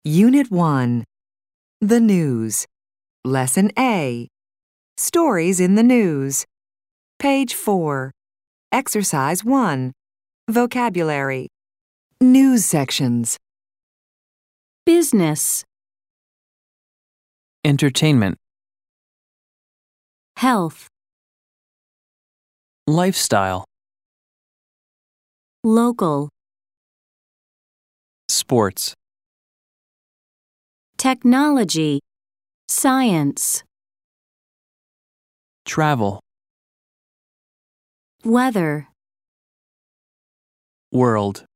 Unit 1. The News. Lesson A. Stories in the News. Page 4. Exercise 1. Vocabulary. News sections. Business, Entertainment, health, lifestyle, local, sports, technology, science, travel, weather, world.